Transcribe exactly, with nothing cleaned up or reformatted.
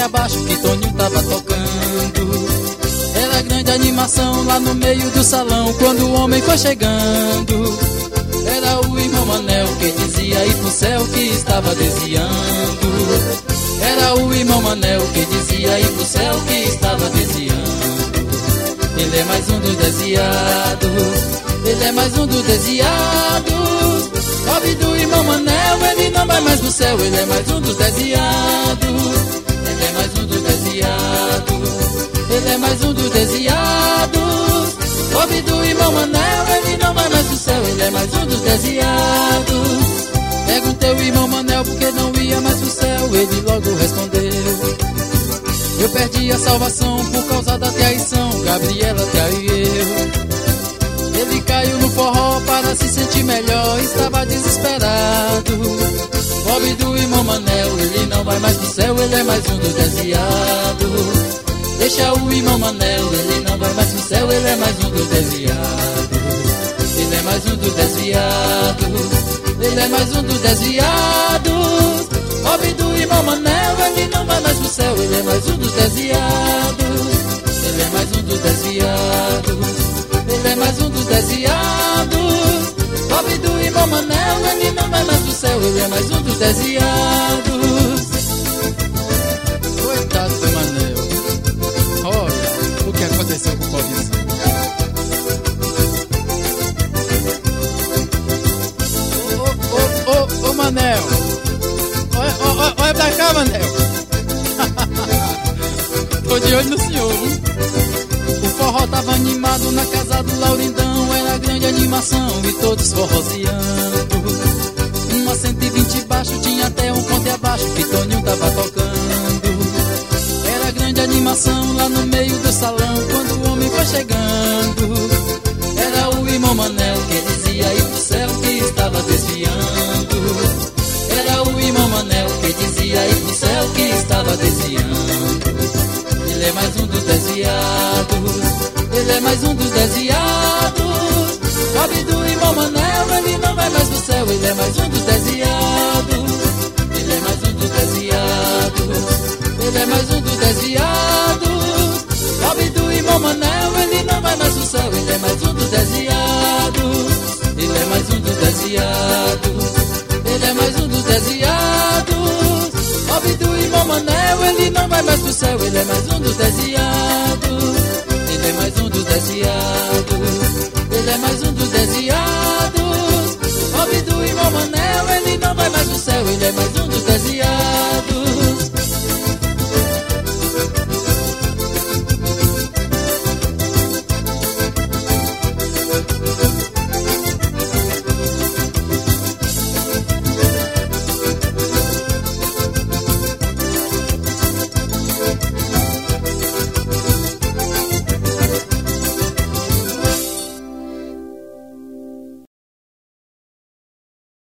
abaixo que Toninho tava tocando. Era grande animação lá no meio do salão quando o homem foi chegando. Era o irmão Manel que dizia ir pro céu que estava desviando. Era o irmão Manel que dizia ir pro céu que estava desviando. Ele é mais um dos desviados, ele é mais um dos desviados. Pobre do irmão Manel, ele não vai mais pro céu, ele é mais um dos desviados. Ele é mais um dos desviados, ele é mais um dos desviados. Pobre do irmão Manel, ele não vai mais pro céu, ele é mais um dos desviados. Perguntei ao irmão Manel por que não ia mais pro céu, ele logo respondeu: eu perdi a salvação por causa da traição, Gabriela traiu. Ele caiu no forró para se sentir melhor, estava desesperado. Pobre do irmão Manel, ele não vai mais pro céu, ele é mais um dos desviados. Deixa o irmão Manel, ele não vai mais pro céu, ele é mais um dos desviados. Ele é mais um dos desviados, ele é mais um dos desviados. Pobre do irmão Manel, ele não vai mais pro céu, ele é mais um dos desviados. Ele é mais um dos desviados, ele é mais um dos desviados. Pobre do irmão Manel, ele não vai mais pro céu, ele é mais um dos desviados. Coitado do Manel, olha o que aconteceu com o pobrezinho. Ô, ô, ô, ô, Manel, olha, olha, olha pra cá, Manel. Tô de olho no senhor, hein? O forró tava animado na casa do Laurindão, era grande animação e todos forroseando. Uma cento e vinte baixo, tinha até um ponte abaixo que Toninho tava tocando. Era grande animação lá no meio do salão quando o homem foi chegando. Era o irmão Manel que dizia ir pro céu que estava desviando. Era o irmão Manel que dizia ir pro céu que estava desviando. Ele é mais um dos desviados, ele é mais um dos desviados. Pobre do irmão Manel, ele não vai mais pro céu, ele é mais um dos desviados. Ele é mais um dos desviados, ele é mais um dos desviados. Pobre do irmão Manel, ele não vai mais pro céu, ele é mais um dos desviados. Ele é mais um dos desviados, ele é mais um dos desviados. Pobre do irmão Manel, ele não vai mais pro céu, ele é mais um dos desviados. Ele é mais um dos desviados, ele é mais um dos desviados. Pobre do irmão Manel, ele não vai mais pro céu, ele é mais um dos